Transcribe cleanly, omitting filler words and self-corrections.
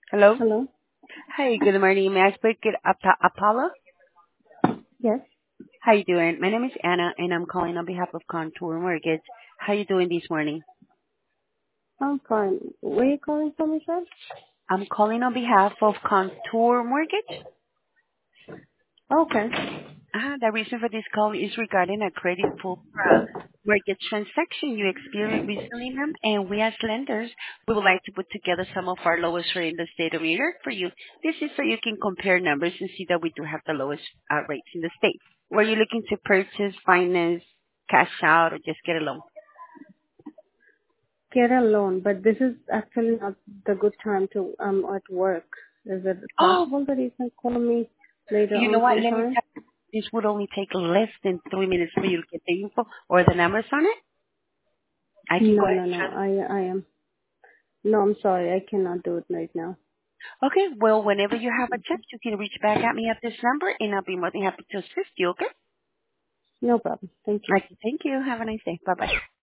Hello. Hello? Hi, good morning. May I speak with Apollo? Yes, How you doing? My name is Anna, and I'm calling on behalf of Contour Mortgage. How you doing this morning? I'm fine. Where are you calling from, you said? I'm calling on behalf of Contour Mortgage. Okay. The reason for this call is regarding a credit pull mortgage transaction you experienced recently, ma'am, and we as lenders, we would like to put together some of our lowest rate in the state of New York for you. This is so you can compare numbers and see that we do have the lowest rates in the state. Were you looking to purchase, finance, cash out, or just get a loan? Get a loan, but this is actually not the good time to, at work. Is it Oh, possible that you can call me later you know on what? Let me sometime? tell you, this would only take less than 3 minutes for you to get the info or the numbers on it. I can go No, ahead no, and no. I am. No, I'm sorry. I cannot do it right now. Okay, well, whenever you have a chance, you can reach back at me at this number, and I'll be more than happy to assist you, okay? No problem. Thank you. Okay, thank you. Have a nice day. Bye-bye.